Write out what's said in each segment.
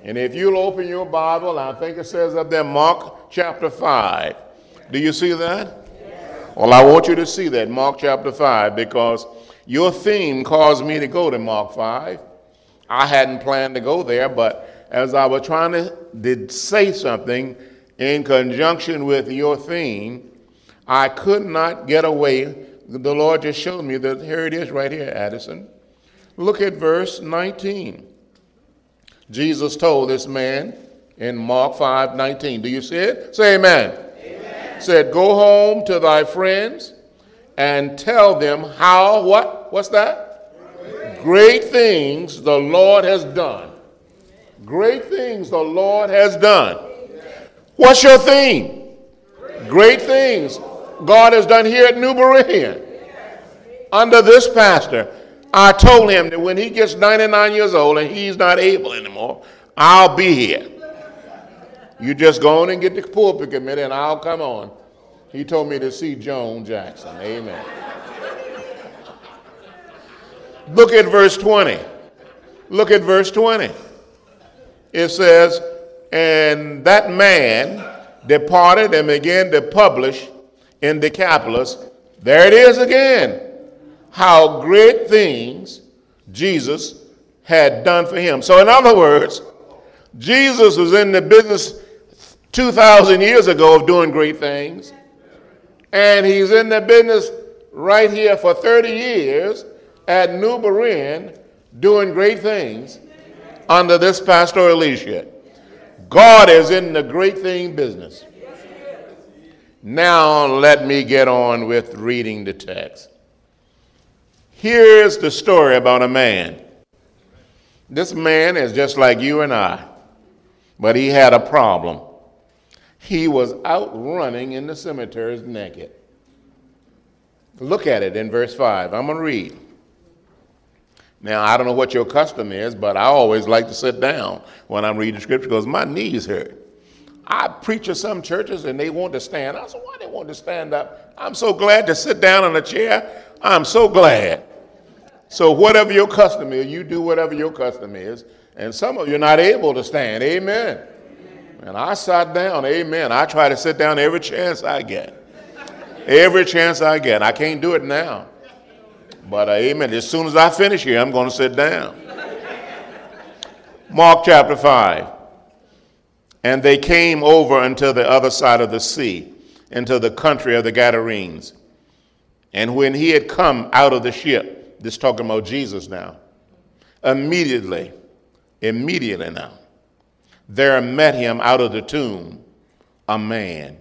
And if you'll open your Bible, I think it says up there, Mark chapter 5. Do you see that? Well, I want you to see that, Mark chapter 5, because your theme caused me to go to Mark 5. I hadn't planned to go there, but as I was trying to say something in conjunction with your theme, I could not get away. The Lord just showed me that here it is right here, Addison. Look at verse 19. Jesus told this man in Mark 5:19. Do you see it? Say amen. Amen. Said, go home to thy friends and tell them how, what? What's that? Great things the Lord has done. Great things the Lord has done. What's your theme? Great things God has done here at New Berean. Under this pastor, I told him that when he gets 99 years old and he's not able anymore, I'll be here. You just go on and get the pulpit committee and I'll come on. He told me to see Joan Jackson. Amen. Look at verse 20. Look at verse 20. It says, and that man departed and began to publish in Decapolis. There it is again. How great things Jesus had done for him. So in other words, Jesus was in the business 2,000 years ago of doing great things. And he's in the business right here for 30 years at New Berean doing great things under this pastoral leadership. God is in the great thing business. Now let me get on with reading the text. Here's the story about a man. This man is just like you and I, but he had a problem. He was out running in the cemeteries naked. Look at it in verse 5. I'm going to read. Now, I don't know what your custom is, but I always like to sit down when I'm reading scripture because my knees hurt. I preach at some churches and they want to stand. I said, why they want to stand up? I'm so glad to sit down in a chair. I'm so glad. So whatever your custom is, you do whatever your custom is. And some of you are not able to stand. Amen. And I sat down. Amen. I try to sit down every chance I get. Every chance I get. I can't do it now. But amen. As soon as I finish here, I'm going to sit down. Mark chapter 5. And they came over unto the other side of the sea, into the country of the Gadarenes. And when he had come out of the ship, this talking about Jesus now, immediately now, there met him out of the tomb a man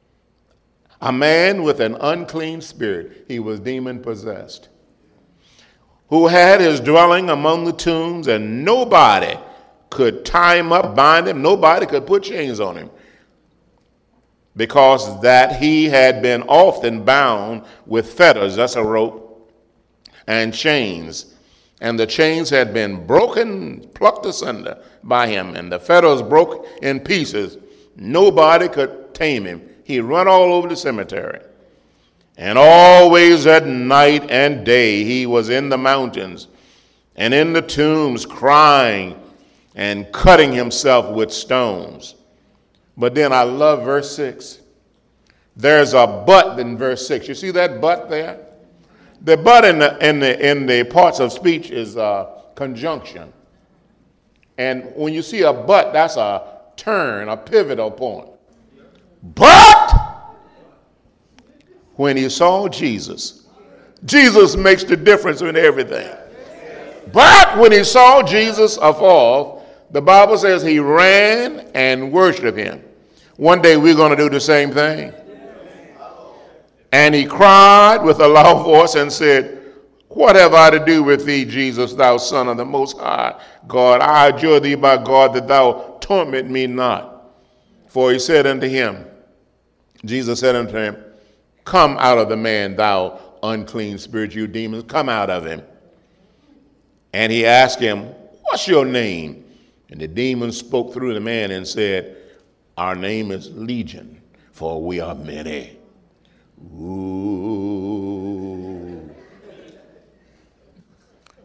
with an unclean spirit. He was demon possessed, who had his dwelling among the tombs, and nobody could tie him up, bind him. Nobody could put chains on him, because that he had been often bound with fetters, that's a rope, and chains. And the chains had been broken, plucked asunder by him, and the fetters broke in pieces. Nobody could tame him. He run all over the cemetery. And always at night and day he was in the mountains and in the tombs crying and cutting himself with stones. But then I love verse 6. There's a but in verse 6. You see that but there? The but in the parts of speech is conjunction. And when you see a but, that's a turn, a pivotal point. But when he saw Jesus, Jesus makes the difference in everything. But when he saw Jesus afar, the Bible says he ran and worshiped him. One day we're going to do the same thing. And he cried with a loud voice and said, what have I to do with thee, Jesus, thou Son of the Most High God? I adjure thee by God that thou torment me not. For he said unto him, Jesus said unto him, come out of the man, thou unclean spirit, you demons, come out of him. And he asked him, what's your name? And the demon spoke through the man and said, our name is Legion, for we are many. Ooh.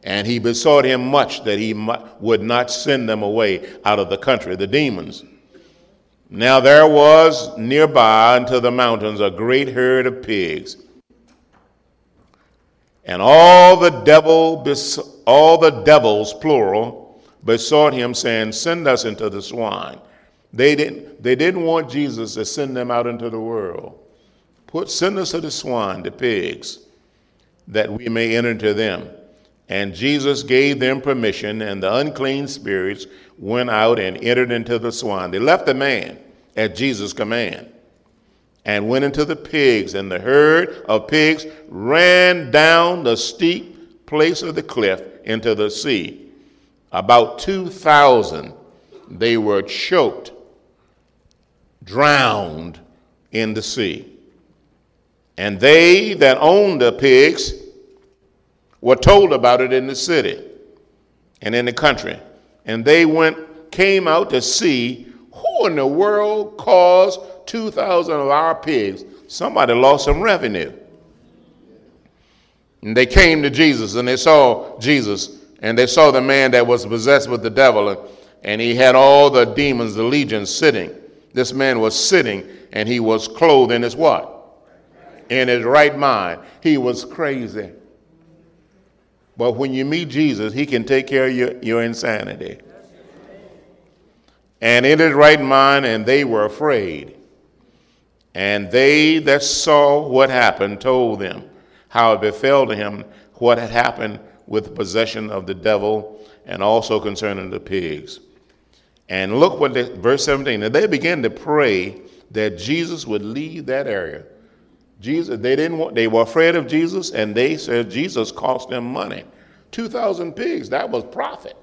And he besought him much that he would not send them away out of the country, the demons. Now there was nearby unto the mountains a great herd of pigs. And all the devils, plural, besought him, saying, send us into the swine. They didn't want Jesus to send them out into the world. Send us to the swine, the pigs, that we may enter into them. And Jesus gave them permission, and the unclean spirits went out and entered into the swine. They left the man at Jesus' command and went into the pigs, and the herd of pigs ran down the steep place of the cliff into the sea. About 2,000, they were choked, drowned in the sea. And they that owned the pigs were told about it in the city and in the country. And they came out to see who in the world caused 2,000 of our pigs. Somebody lost some revenue. And they came to Jesus, and they saw Jesus, and they saw the man that was possessed with the devil, and he had all the demons, the legions, sitting. This man was sitting, and he was clothed in his what? In his right mind. He was crazy. But when you meet Jesus, he can take care of your insanity. And in his right mind, and they were afraid. And they that saw what happened told them how it befell to him what had happened with possession of the devil, and also concerning the pigs. And look what verse 17, and they began to pray that Jesus would leave that area. They were afraid of Jesus, and they said Jesus cost them money. 2,000 pigs, that was profit.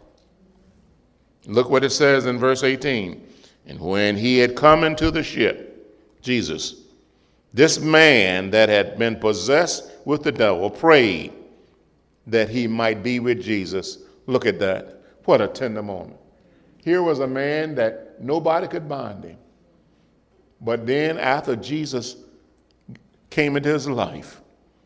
Look what it says in verse 18. And when he had come into the ship, Jesus, this man that had been possessed with the devil prayed that he might be with Jesus. Look at that. What a tender moment. Here was a man that nobody could bind him. But then after Jesus came into his life,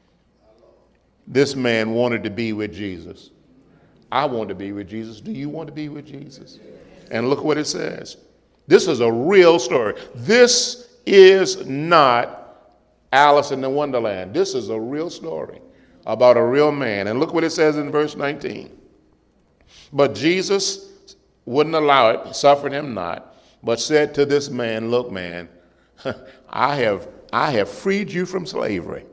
this man wanted to be with Jesus. I want to be with Jesus. Do you want to be with Jesus? And look what it says. This is a real story. This is not Alice in the Wonderland. This is a real story about a real man. And look what it says in verse 19. But Jesus wouldn't allow it, suffered him not, but said to this man, look, man, I have freed you from slavery.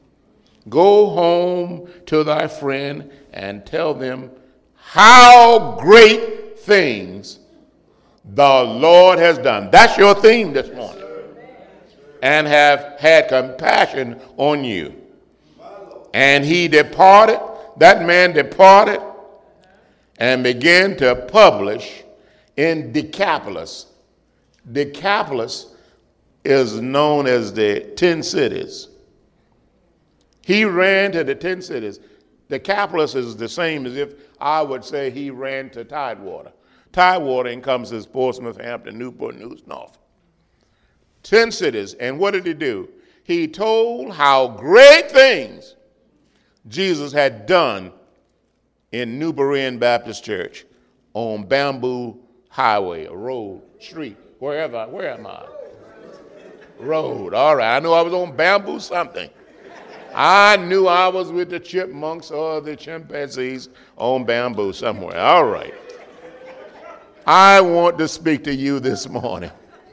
Go home to thy friend and tell them how great things the Lord has done. That's your theme this morning. And have had compassion on you. And he departed, that man departed, and began to publish in Decapolis. Decapolis is known as the 10 cities. He ran to the 10 cities. Decapolis is the same as if I would say he ran to Tidewater. Tidewater encompasses Portsmouth, Hampton, Newport News, Norfolk. 10 cities. And what did he do? He told how great things Jesus had done in New Berean Baptist Church on Bamboo Highway, a road, street, where am I? Road, all right. I knew I was on Bamboo something. I knew I was with the chipmunks or the chimpanzees on Bamboo somewhere. All right. I want to speak to you this morning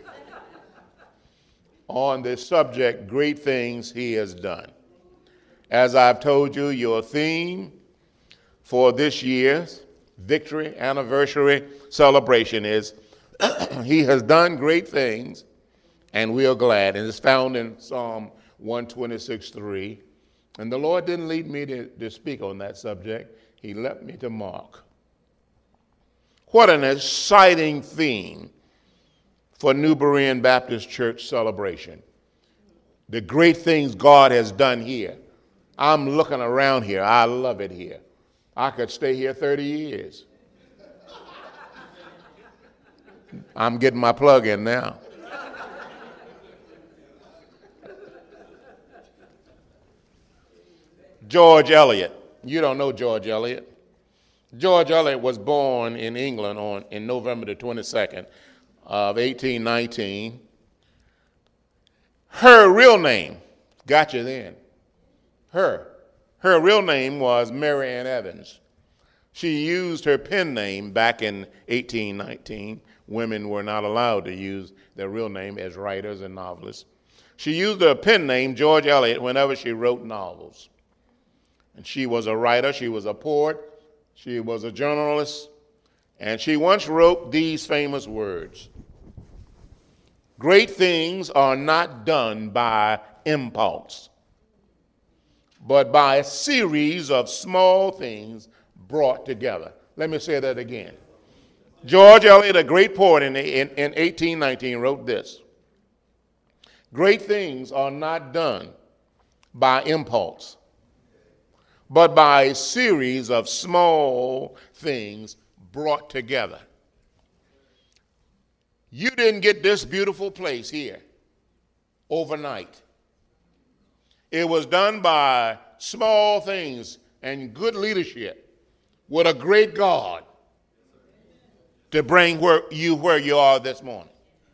on the subject, great things he has done. As I've told you, your theme for this year's victory anniversary celebration is he has done great things and we are glad. And it's found in Psalm 126:3. And the Lord didn't lead me to speak on that subject. He left me to Mark. What an exciting theme for New Berean Baptist Church celebration. The great things God has done here. I'm looking around here. I love it here. I could stay here 30 years. I'm getting my plug in now. George Eliot. You don't know George Eliot. George Eliot was born in England in November the 22nd of 1819. Her real name, got you then. Her real name was Mary Ann Evans. She used her pen name back in 1819. Women were not allowed to use their real name as writers and novelists. She used her pen name, George Eliot, whenever she wrote novels. And she was a writer, she was a poet, she was a journalist, and she once wrote these famous words: "Great things are not done by impulse, but by a series of small things brought together." Let me say that again. George Eliot, a great poet in 1819, wrote this: "Great things are not done by impulse, but by a series of small things brought together." You didn't get this beautiful place here overnight. It was done by small things and good leadership with a great God to bring where you are this morning.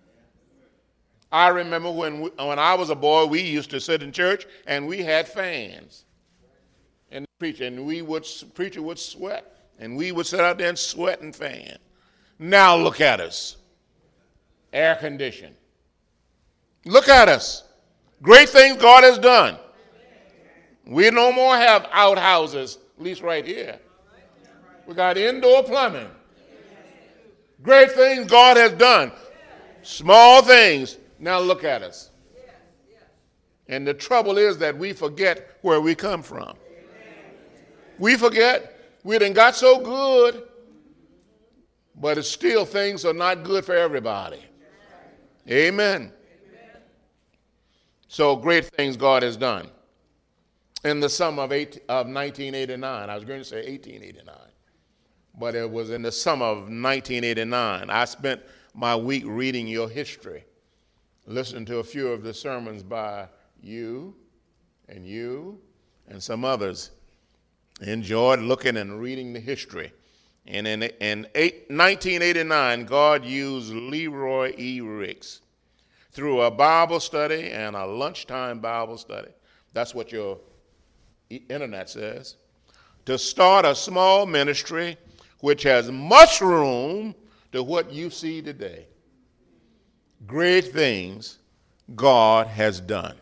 I remember when I was a boy, we used to sit in church and we had fans. And preacher would sweat, and we would sit out there and sweat and fan. Now look at us, air conditioned. Look at us, great things God has done. We no more have outhouses, at least right here. We got indoor plumbing. Great things God has done. Small things. Now look at us. And the trouble is that we forget where we come from. We forget we done got so good, but it's still things are not good for everybody. Amen. So great things God has done. In the summer of 1989, I was going to say 1889, but it was in the summer of 1989. I spent my week reading your history, listening to a few of the sermons by you and some others. Enjoyed looking and reading the history. And in 1989, God used Leroy E. Ricks through a Bible study and a lunchtime Bible study. That's what your internet says. To start a small ministry which has much room to what you see today. Great things God has done.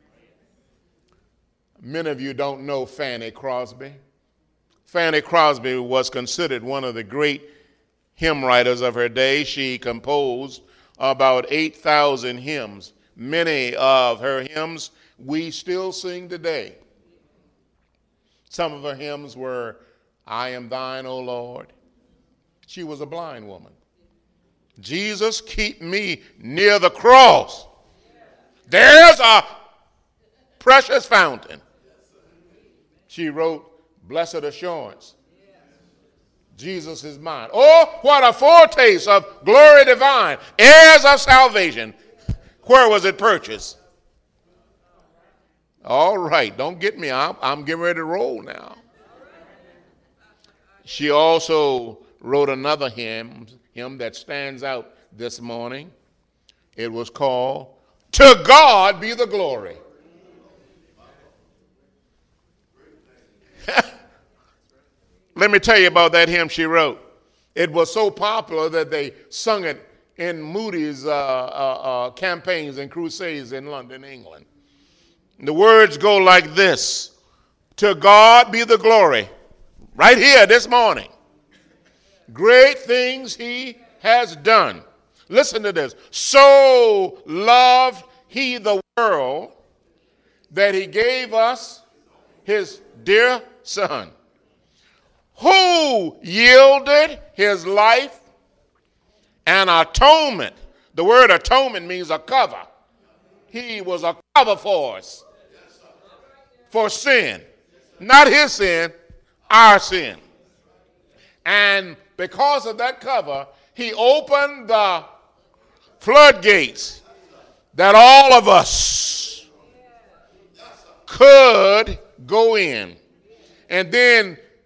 Many of you don't know Fanny Crosby. Fanny Crosby was considered one of the great hymn writers of her day. She composed about 8,000 hymns. Many of her hymns we still sing today. Some of her hymns were, "I Am Thine, O Lord." She was a blind woman. "Jesus, keep me near the cross. There's a precious fountain." She wrote, "Blessed Assurance, Jesus is mine. Oh, what a foretaste of glory divine, heirs of salvation." Where was it purchased? All right, don't get me. I'm getting ready to roll now. She also wrote another hymn that stands out this morning. It was called, "To God Be the Glory." Let me tell you about that hymn she wrote. It was so popular that they sung it in Moody's campaigns and crusades in London, England. The words go like this: "To God be the glory," right here this morning. "Great things he has done." Listen to this. "So loved he the world that he gave us his dear son, who yielded his life an atonement." The word atonement means a cover. He was a cover for us, for sin. Not his sin, our sin. And because of that cover, he opened the floodgates that all of us could go in. And then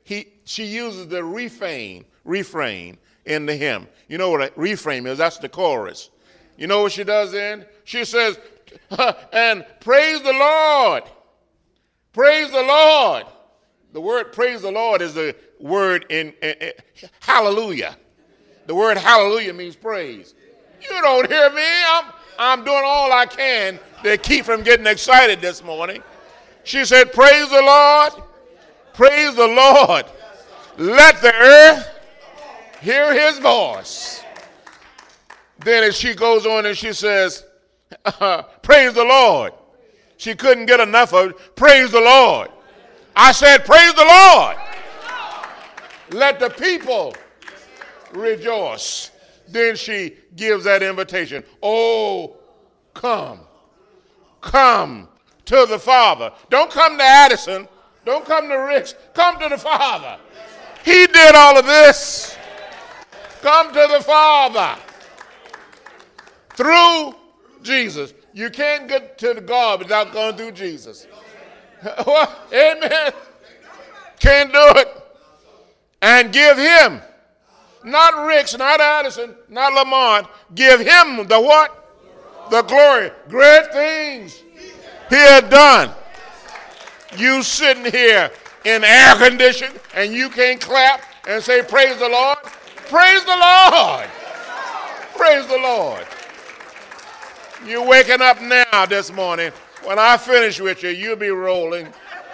she uses the refrain in the hymn. You know what a refrain is? That's the chorus. You know what she does then? She says, and praise the Lord. Praise the Lord. The word praise the Lord is the word in hallelujah. The word hallelujah means praise. You don't hear me. I'm doing all I can to keep from getting excited this morning. She said, praise the Lord. Praise the Lord. Let the earth hear his voice. Then as she goes on and she says, praise the Lord. She couldn't get enough of it. Praise the Lord. I said, praise the Lord. Let the people rejoice. Then she gives that invitation. Oh, come. Come to the Father. Don't come to Addison. Don't come to Rich. Come to the Father. He did all of this. Come to the Father. Through Jesus. You can't get to the God without going through Jesus. Amen. Can't do it. And give him, not Ricks, not Addison, not Lamont, give him the what? The glory. Great things he had done. You sitting here in air condition and you can't clap and say praise the Lord. Praise the Lord. Praise the Lord. You're waking up now this morning. When I finish with you, you'll be rolling.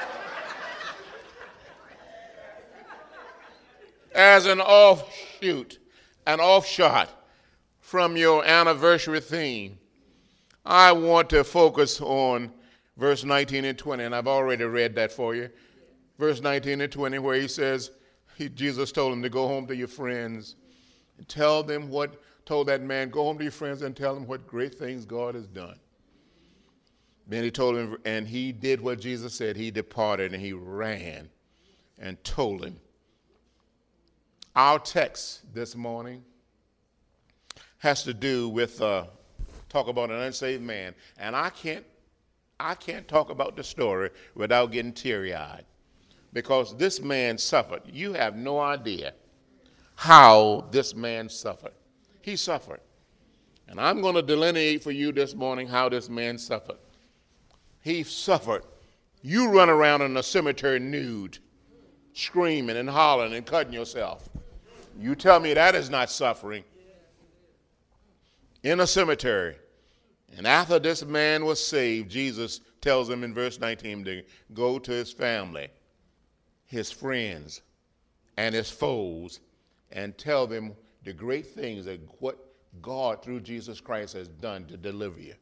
As an offshoot, an offshot from your anniversary theme, I want to focus on verse 19 and 20, and I've already read that for you. Verse 19 and 20, where he says, Jesus told him to go home to your friends and tell them what, told that man, go home to your friends and tell them what great things God has done. Then he told him, and he did what Jesus said. He departed and he ran and told him. Our text this morning has to do with talk about an unsaved man, and I can't talk about the story without getting teary-eyed, because this man suffered. You have no idea how this man suffered. He suffered, and I'm going to delineate for you this morning how this man suffered. He suffered. You run around in a cemetery nude, screaming and hollering and cutting yourself. You tell me that is not suffering. In a cemetery. And after this man was saved, Jesus tells him in verse 19 to go to his family, his friends, and his foes, and tell them the great things that what God through Jesus Christ has done to deliver you.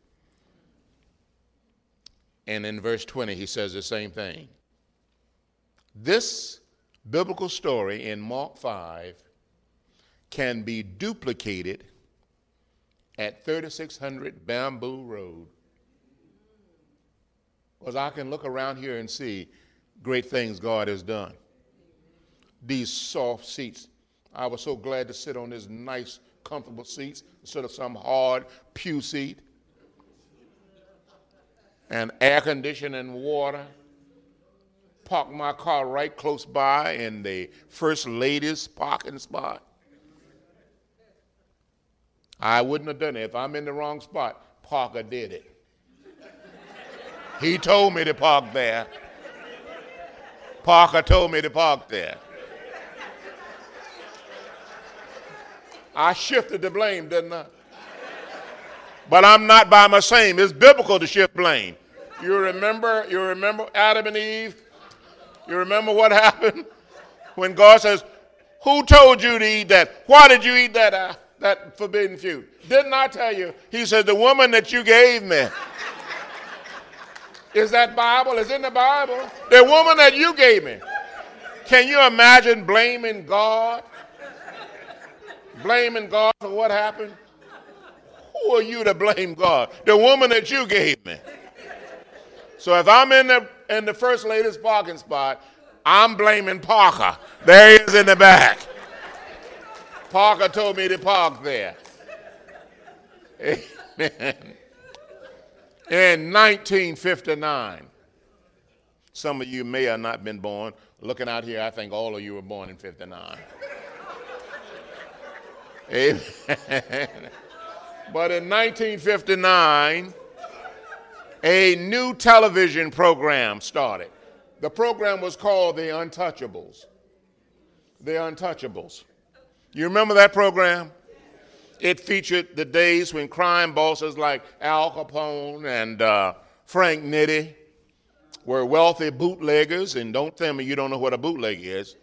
And in verse 20, he says the same thing. This biblical story in Mark 5 can be duplicated at 3600 Bamboo Road. Because I can look around here and see great things God has done. These soft seats. I was so glad to sit on this nice, comfortable seats instead of some hard pew seat. And air conditioning and water. Parked my car right close by in the First Lady's parking spot. I wouldn't have done it. If I'm in the wrong spot, Parker did it. He told me to park there. Parker told me to park there. I shifted the blame, didn't I? But I'm not by my shame. It's biblical to shift blame. You remember Adam and Eve? You remember what happened? When God says, who told you to eat that? Why did you eat that forbidden fruit? Didn't I tell you? He said, the woman that you gave me. Is that Bible? Is in the Bible? The woman that you gave me. Can you imagine blaming God? Blaming God for what happened? Who are you to blame God? The woman that you gave me. So if I'm in the First Lady's parking spot, I'm blaming Parker. There he is in the back. Parker told me to park there. Amen. In 1959, some of you may have not been born, Looking out here, I think all of you were born in 59. Amen. But in 1959, a new television program started. The program was called The Untouchables. The Untouchables. You remember that program? It featured the days when crime bosses like Al Capone and Frank Nitti were wealthy bootleggers, and don't tell me you don't know what a bootleg is.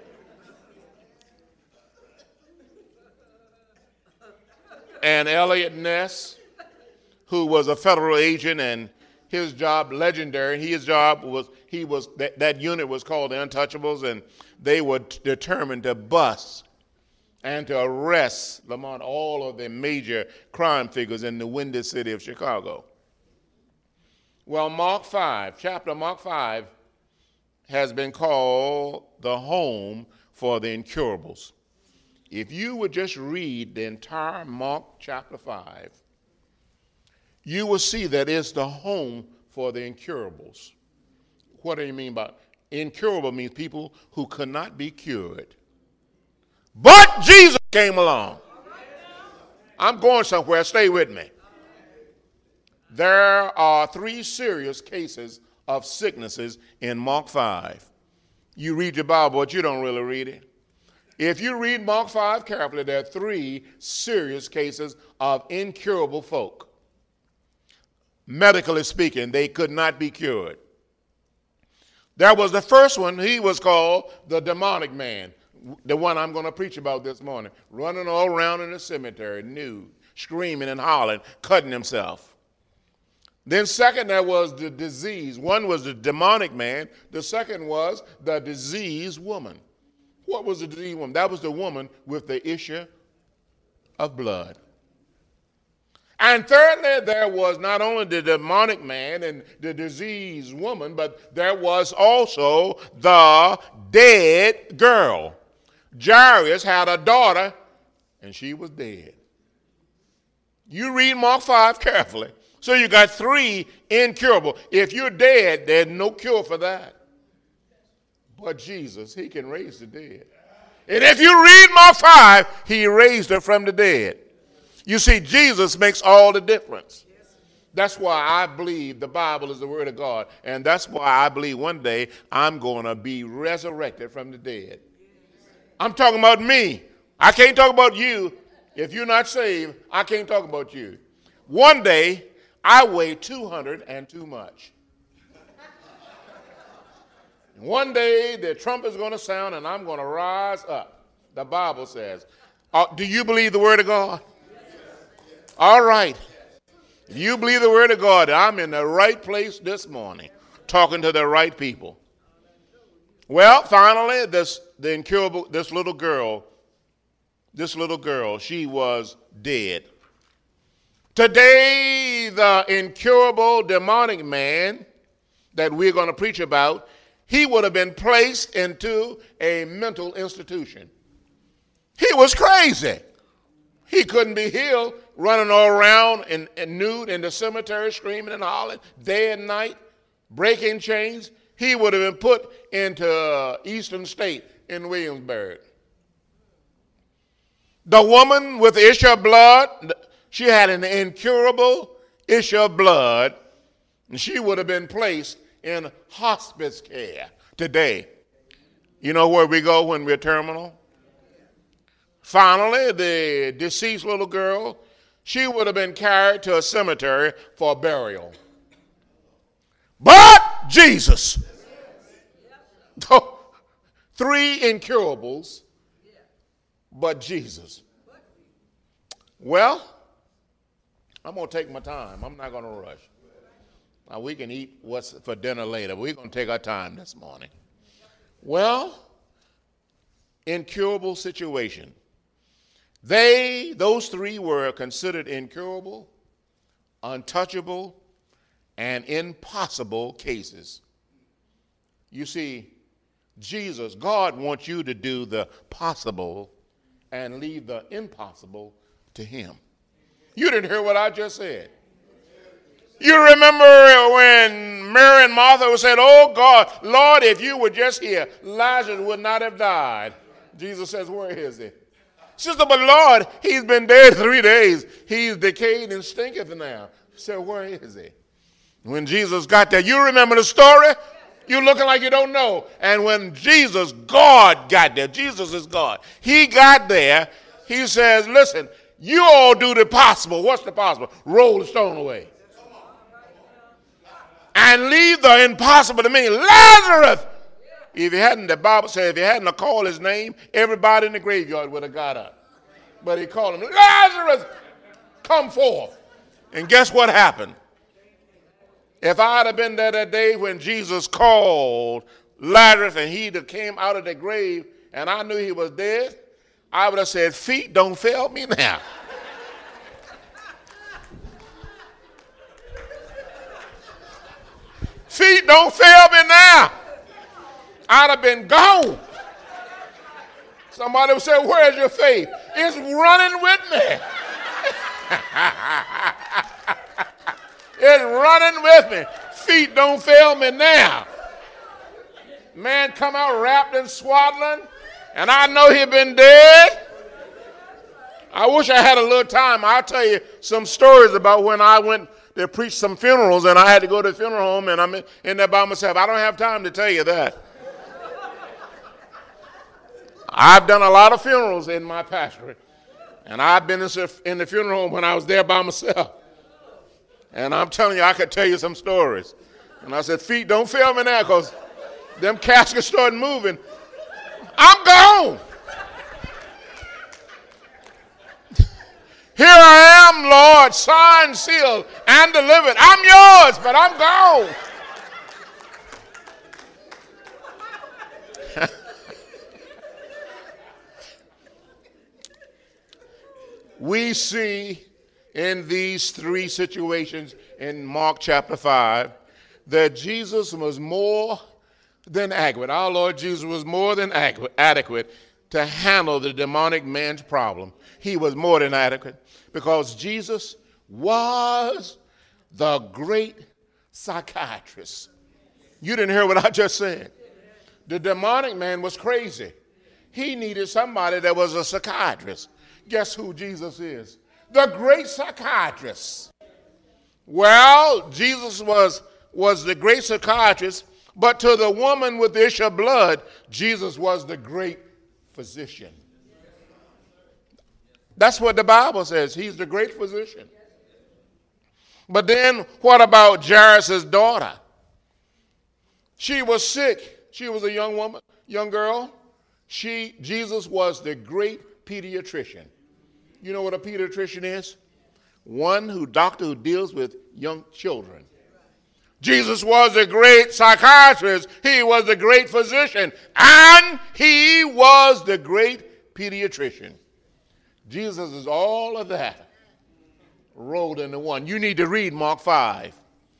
And Elliot Ness, who was a federal agent, and his job legendary. His job was that unit was called the Untouchables, and they were determined to bust and to arrest, Lamont, all of the major crime figures in the Windy City of Chicago. Well, chapter Mark 5 has been called the home for the incurables. If you would just read the entire Mark chapter 5, you will see that it's the home for the incurables. What do you mean by incurable? Means people who could not be cured. But Jesus came along. I'm going somewhere. Stay with me. There are 3 serious cases of sicknesses in Mark 5. You read your Bible, but you don't really read it. If you read Mark 5 carefully, there are 3 serious cases of incurable folk. Medically speaking, they could not be cured. There was the first one. He was called the demonic man, the one I'm going to preach about this morning, running all around in the cemetery, nude, screaming and hollering, cutting himself. Then second, there was the disease. One was the demonic man. The second was the diseased woman. What was the diseased woman? That was the woman with the issue of blood. And thirdly, there was not only the demonic man and the diseased woman, but there was also the dead girl. Jairus had a daughter, and she was dead. You read Mark 5 carefully. So you got 3 incurable. If you're dead, there's no cure for that. But Jesus, he can raise the dead. And if you read Mark 5, he raised her from the dead. You see, Jesus makes all the difference. That's why I believe the Bible is the Word of God. And that's why I believe one day I'm going to be resurrected from the dead. I'm talking about me. I can't talk about you. If you're not saved, I can't talk about you. One day, I weigh 200 and too much. One day, the trumpet is going to sound and I'm going to rise up. The Bible says. Do you believe the Word of God? All right. If you believe the Word of God, I'm in the right place this morning, talking to the right people. Well, finally, this little girl, she was dead. Today, the incurable demonic man that we're going to preach about, he would have been placed into a mental institution. He was crazy. He couldn't be healed, running all around and nude in the cemetery, screaming and hollering day and night, breaking chains. He would have been put into Eastern State in Williamsburg. The woman with the issue of blood, she had an incurable issue of blood, and she would have been placed in hospice care today. You know where we go when we're terminal? Finally, the deceased little girl, she would have been carried to a cemetery for burial. But Jesus. 3 incurables, but Jesus. Well, I'm going to take my time. I'm not going to rush. Now, we can eat what's for dinner later, but we're going to take our time this morning. Well, incurable situation. Those 3 were considered incurable, untouchable, and impossible cases. You see, Jesus, God wants you to do the possible and leave the impossible to him. You didn't hear what I just said. You remember when Mary and Martha said, oh God, Lord, if you were just here, Lazarus would not have died. Jesus says, where is he? Sister, but Lord, he's been dead 3 days. He's decayed and stinketh now. So where is he? When Jesus got there, you remember the story? You're looking like you don't know. And when Jesus, God, got there, Jesus is God. He got there, he says, listen, you all do the possible. What's the possible? Roll the stone away. And leave the impossible to me. Lazarus! If he hadn't, the Bible says, if he hadn't called his name, everybody in the graveyard would have got up. But he called him, Lazarus, come forth. And guess what happened? If I'd have been there that day when Jesus called Lazarus and he came out of the grave and I knew he was dead, I would have said, feet don't fail me now. Feet don't fail me now. I'd have been gone. Somebody would say, where's your faith? It's running with me. It's running with me. Feet don't fail me now. Man come out wrapped in swaddling, and I know he'd been dead. I wish I had a little time. I'll tell you some stories about when I went to preach some funerals, and I had to go to the funeral home, and I'm in there by myself. I don't have time to tell you that. I've done a lot of funerals in my pastorate, and I've been in the funeral home when I was there by myself. And I'm telling you, I could tell you some stories. And I said, feet don't fail me now, because them caskets started moving. I'm gone. Here I am, Lord, signed, sealed, and delivered. I'm yours, but I'm gone. We see in these three situations in Mark chapter 5 that Jesus was more than adequate. Our Lord Jesus was more than adequate to handle the demonic man's problem. He was more than adequate because Jesus was the great psychiatrist. You didn't hear what I just said. The demonic man was crazy. He needed somebody that was a psychiatrist. Guess who Jesus is? The great psychiatrist. Well, Jesus was the great psychiatrist, but to the woman with the issue of blood, Jesus was the great physician. That's what the Bible says. He's the great physician. But then what about Jairus' daughter? She was sick. She was a young woman, young girl. Jesus was the great pediatrician. You know what a pediatrician is? Doctor who deals with young children. Jesus was a great psychiatrist. He was the great physician. And he was the great pediatrician. Jesus is all of that rolled into one. You need to read Mark 5.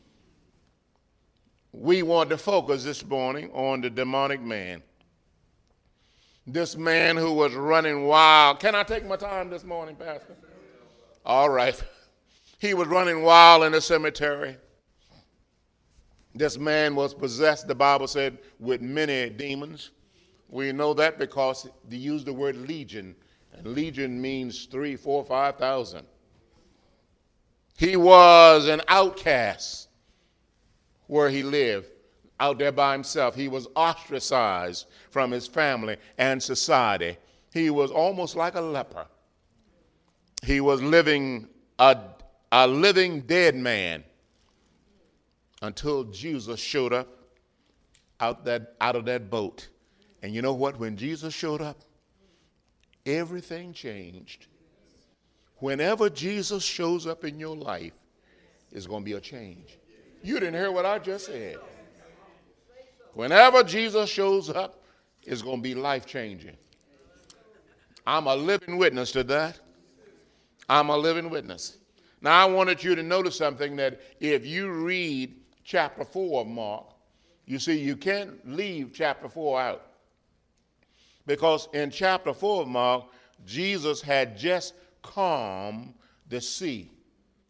We want to focus this morning on the demonic man. This man who was running wild. Can I take my time this morning, Pastor? All right. He was running wild in the cemetery. This man was possessed, the Bible said, with many demons. We know that because they used the word legion. And legion means 3, 4, 5,000. He was an outcast where he lived, out there by himself. He was ostracized from his family and society. He was almost like a leper. He was living a living dead man until Jesus showed up out of that boat. And you know what? When Jesus showed up, everything changed. Whenever Jesus shows up in your life, it's going to be a change. You didn't hear what I just said. Whenever Jesus shows up, it's going to be life-changing. I'm a living witness to that. I'm a living witness. Now, I wanted you to notice something, that if you read chapter 4 of Mark, you see you can't leave chapter 4 out. Because in chapter 4 of Mark, Jesus had just calmed the sea.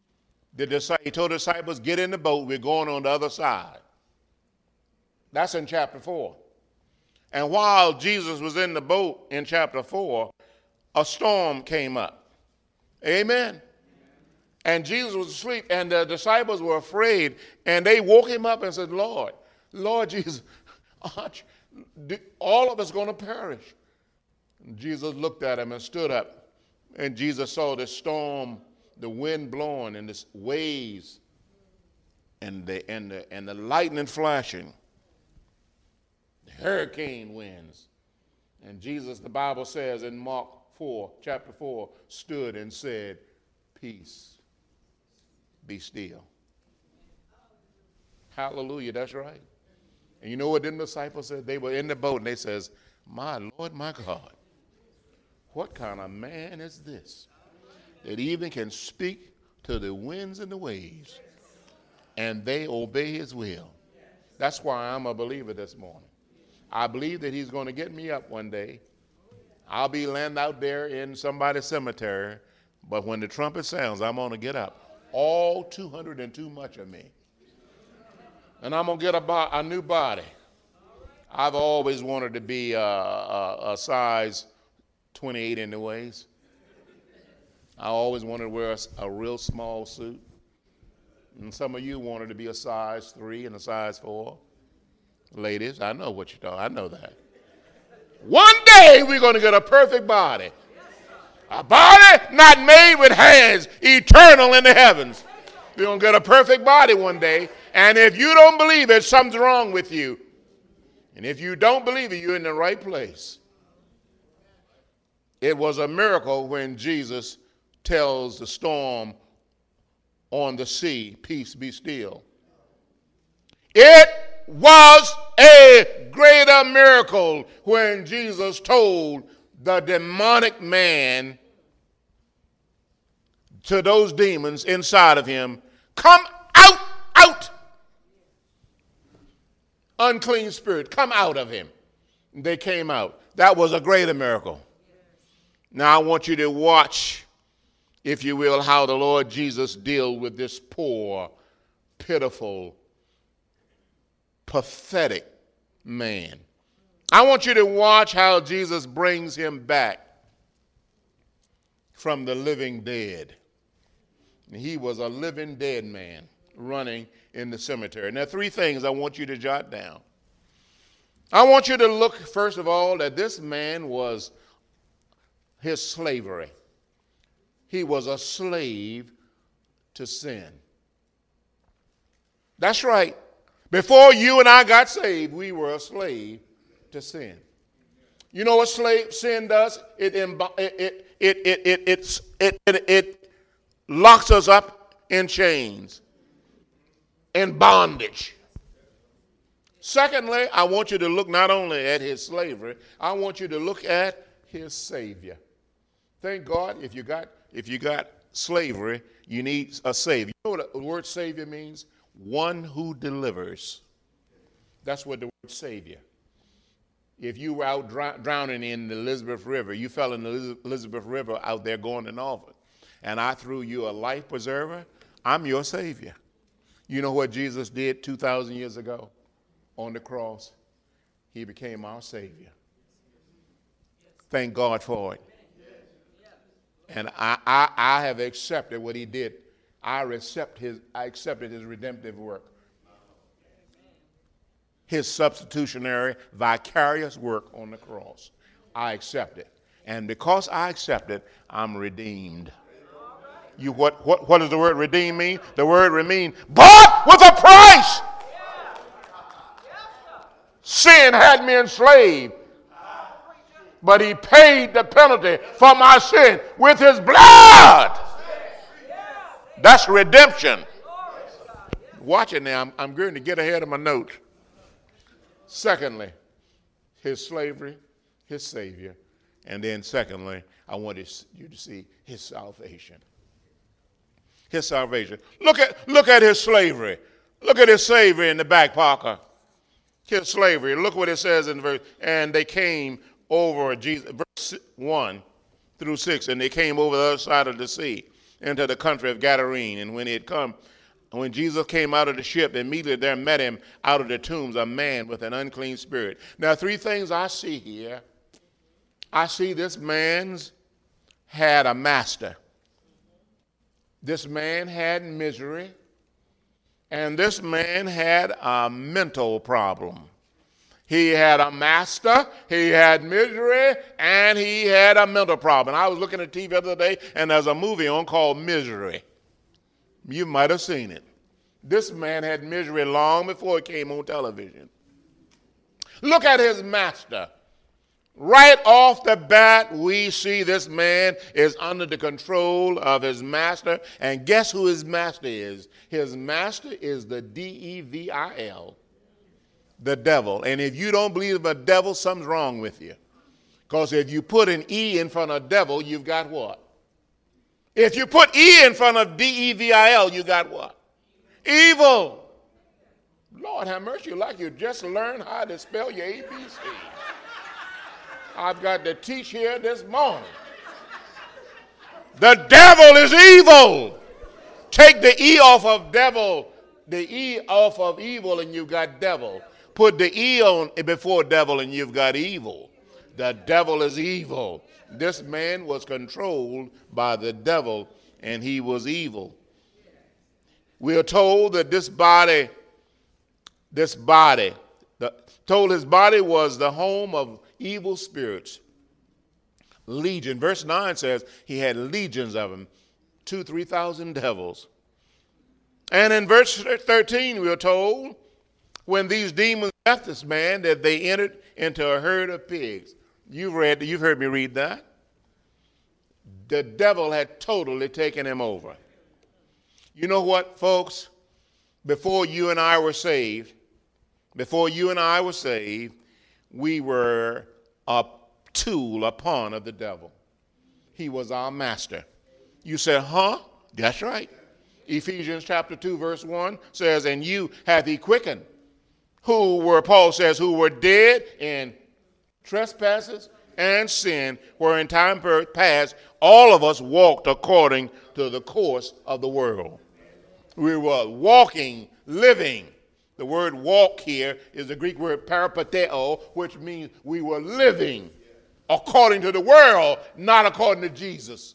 He told the disciples, get in the boat, we're going on the other side. That's in chapter 4. And while Jesus was in the boat in chapter 4, a storm came up. Amen. And Jesus was asleep, and the disciples were afraid, and they woke him up and said, Lord Jesus, all of us going to perish. And Jesus looked at him and stood up, and Jesus saw the storm, the wind blowing, and the waves, and the lightning flashing, the hurricane winds. And Jesus, the Bible says in Mark 4, chapter 4, stood and said, peace, be still. Hallelujah, that's right. And you know what them disciples said? They were in the boat, and they says, my Lord, my God, what kind of man is this that even can speak to the winds and the waves, and they obey his will? That's why I'm a believer this morning. I believe that he's going to get me up one day. I'll be laying out there in somebody's cemetery, but when the trumpet sounds, I'm going to get up. All 200 and too much of me. And I'm going to get a new body. I've always wanted to be a size 28 in the waist. I always wanted to wear a real small suit. And some of you wanted to be a size 3 and a size 4. Ladies, I know what you're talking. I know that. One day we're going to get a perfect body. A body not made with hands, eternal in the heavens. We're going to get a perfect body one day. And if you don't believe it, something's wrong with you. And if you don't believe it, you're in the right place. It was a miracle when Jesus tells the storm on the sea, peace be still. It was a greater miracle when Jesus told the demonic man, to those demons inside of him, come out, out. Unclean spirit, come out of him. They came out. That was a greater miracle. Now I want you to watch, if you will, how the Lord Jesus dealt with this poor, pitiful, pathetic man. I want you to watch how Jesus brings him back from the living dead. He was a living dead man running in the cemetery. And there are 3 things I want you to jot down. I want you to look, first of all, at this man was his slavery. He was a slave to sin. That's right. Before you and I got saved, we were a slave to sin. You know what sin does? It locks us up in chains, in bondage. Secondly, I want you to look not only at his slavery, I want you to look at his Savior. Thank God, if you got slavery, you need a Savior. You know what the word Savior means? One who delivers. That's what the word Savior. If you were out drowning in the Elizabeth River, you fell in the Elizabeth River out there going to Norfolk, and I threw you a life preserver, I'm your Savior. You know what Jesus did 2,000 years ago on the cross? He became our Savior. Thank God for it. And I have accepted what he did. I accepted his redemptive work. His substitutionary, vicarious work on the cross. I accept it. And because I accept it, I'm redeemed. What does the word redeem mean? The word redeem, bought with a price. Sin had me enslaved, but he paid the penalty for my sin with his blood. That's redemption. Watch it now. I'm going to get ahead of my notes. Secondly, his slavery, his Savior. And then secondly, I want you to see his salvation. His salvation. Look at his slavery. Look at his slavery in the back, Parker. His slavery. Look what it says in verse. And they came over, Jesus, verse 1 through 6, and they came over the other side of the sea. into the country of Gadarene. And when Jesus came out of the ship, immediately there met him out of the tombs a man with an unclean spirit. Now, three things I see here. I see this man's had a master. This man had misery. And this man had a mental problem. He had a master, he had misery, and he had a mental problem. I was looking at TV the other day, and there's a movie on called Misery. You might have seen it. This man had misery long before it came on television. Look at his master. Right off the bat, we see this man is under the control of his master. And guess who his master is? His master is the D-E-V-I-L, the devil. And if you don't believe in the devil, something's wrong with you. Because if you put an E in front of devil, you've got what? If you put E in front of D-E-V-I-L, you got what? Evil. Lord have mercy, like you just learned how to spell your ABC. I've got to teach here this morning. The devil is evil. Take the E off of devil, the E off of evil, and you've got devil. Put the E on before devil, and you've got evil. The devil is evil. This man was controlled by the devil, and he was evil. We are told that told his body was the home of evil spirits. Legion. Verse 9 says he had legions of them, 2,000-3,000 devils. And in verse 13 we are told when these demons left this man that they entered into a herd of pigs. You've heard me read that. The devil had totally taken him over. You know what, folks? Before you and I were saved, we were a tool, a pawn of the devil. He was our master. You said, huh? That's right. Ephesians chapter 2, verse 1 says, and you hath he quickened, Paul says, who were dead in trespasses and sin, where in time past all of us walked according to the course of the world. We were walking, living. The word walk here is the Greek word peripateo, which means we were living according to the world, not according to Jesus.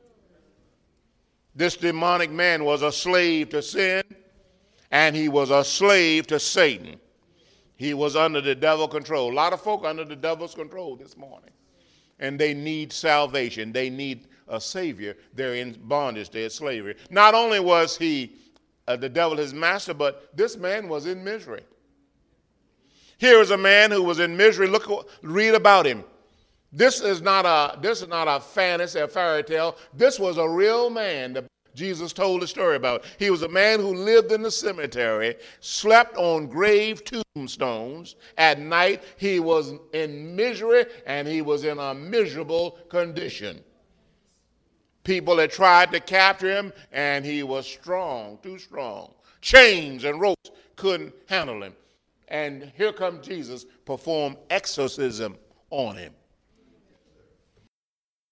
This demonic man was a slave to sin, and he was a slave to Satan. He was under the devil's control. A lot of folk under the devil's control this morning, and they need salvation. They need a savior. They're in bondage. They're in slavery. Not only was he the devil his master, but this man was in misery. Here is a man who was in misery. Read about him. This is not a fantasy, a fairy tale. This was a real man that Jesus told a story about. He was a man who lived in the cemetery, slept on grave tombstones. At night, he was in misery, and he was in a miserable condition. People had tried to capture him, and he was strong, too strong. Chains and ropes couldn't handle him. And here comes Jesus, perform exorcism on him.